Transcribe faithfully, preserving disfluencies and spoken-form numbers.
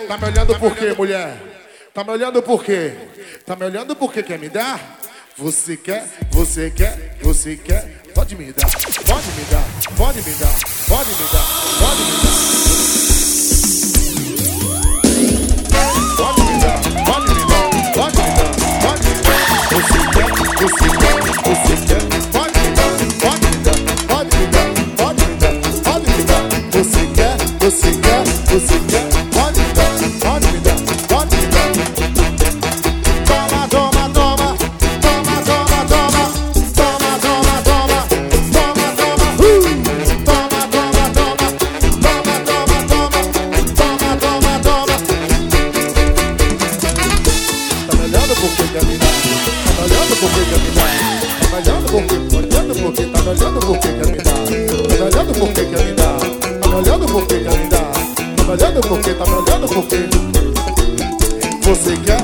Tá me olhando por quê, mulher? Tá me olhando por quê? Tá me olhando por quê? Quer me dar? Você quer, você quer, você quer? Pode me dar, pode me dar, pode me dar, pode me dar, pode me dar. Pode me dar, pode me dar, pode me dar, pode me dar. Você quer, você quer, você quer? Pode me dar, pode me dar, pode me dar, pode me dar, pode me dar. Você quer, você quer, você quer? Pode me dar, pode me dar, pode me dar. Toma, toma, toma, toma, toma, toma, toma, toma, toma, toma, toma, uh! Toma, toma, toma, toma, toma, toma, toma, toma, toma. Tá me olhando porque quer me dar? Tá me olhando porque quer me dar? Tá me olhando porque, olhando porque, tá me olhando porque quer me dar? Tá me olhando porque quer me dar? Tá me olhando porque quer me dar? Tá me olhando porque, tá me olhando porque você quer?